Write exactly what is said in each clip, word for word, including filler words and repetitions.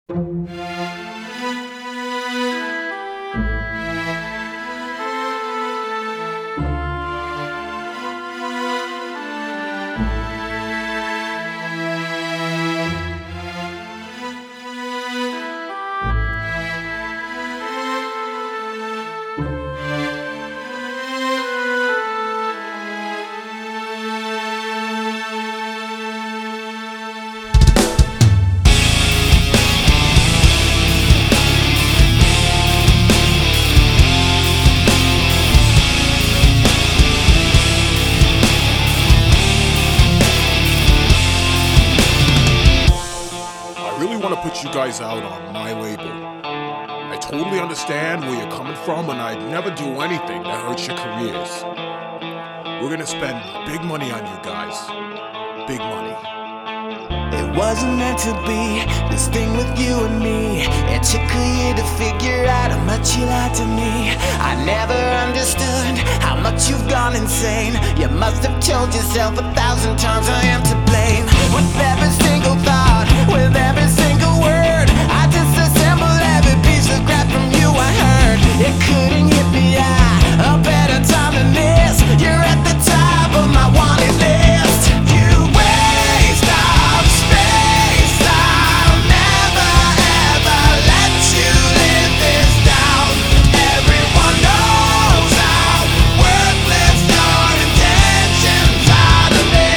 I really want to put you guys out on my label. I totally understand where you're coming from, and I'd never do anything that hurts your careers. We're gonna spend big money on you guys. Big money. It wasn't meant to be, this thing with you and me. It took a year to figure out how much you lied to me. I never understood how much you've gone insane. You must have told yourself a thousand times I am to blame. With every single thought, with every single word, I disassembled every piece of crap from you I heard. It couldn't hit me at a better time than this. You're at the top of my wanted list. You waste of space. I'll never ever let you live this down. Everyone knows how worthless your intentions are to me.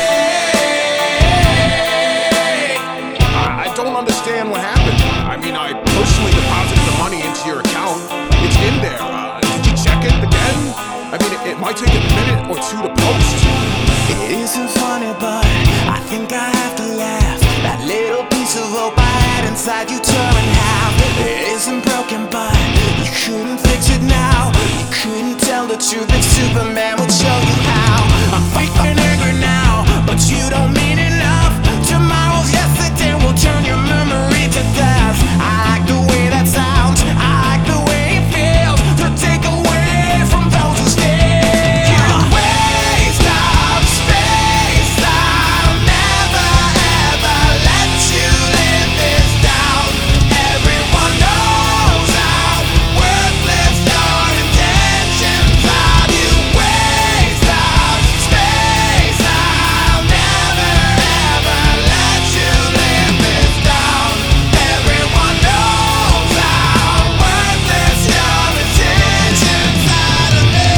I, I don't understand what happened. I mean, I personally deposited the money into your account. It's in there. Uh, did you check it again? I mean, it, it might take a minute or two to post. It isn't funny, but I think I have to laugh. That little piece of hope I had inside you tore in half. It isn't broken, but you couldn't fix it now. You couldn't tell the truth if Superman would show you how. I'm fucking angry now, but you don't mean enough. Tomorrow's yesterday will turn your memory to dust. I like the way that sounds, I like the way it feels. To take away from those who stay. You waste of space. I'll never ever let you live this down. Everyone knows how worthless your intentions are. You waste of space. I'll never ever let you live this down. Everyone knows how worthless your intentions are to me.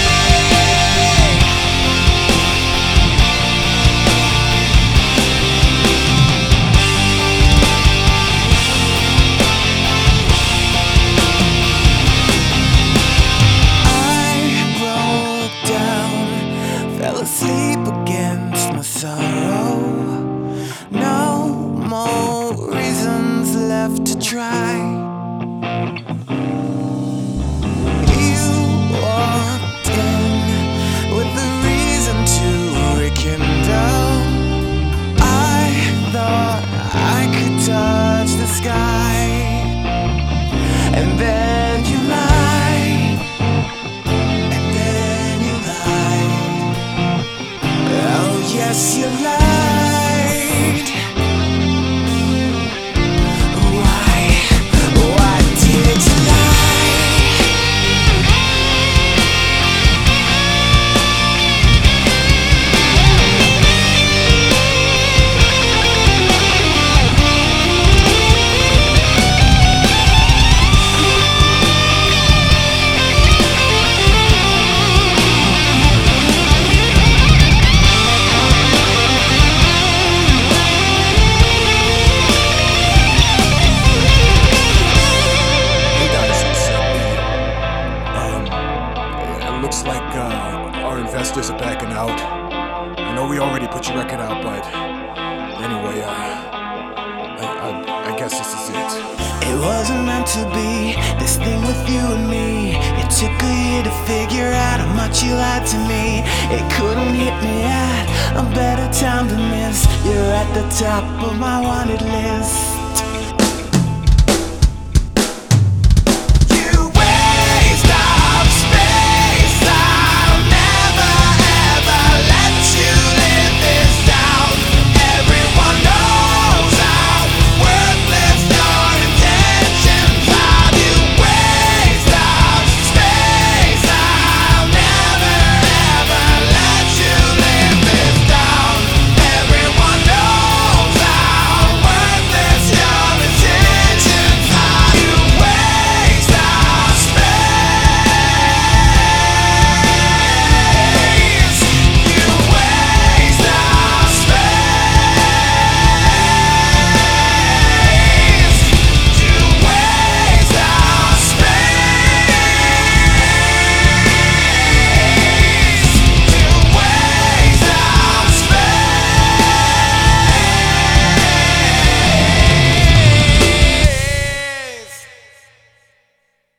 I broke down, fell asleep against my sorrow. No more reasons left to try. You walked in with the reason to rekindle. I thought I could touch the sky, and then you lied, and then you lied. Oh yes, you lied. Why, why did you lie? Hey guys, it's uh, me. Um, it looks like uh, our investors are backing out. I know we already put your record out, but anyway, uh, I, I, I guess this is it. It wasn't meant to be, this thing with you and me. It took a year to figure out how much you lied to me. It couldn't hit me at a better time than this. You're at the top of my wanted list.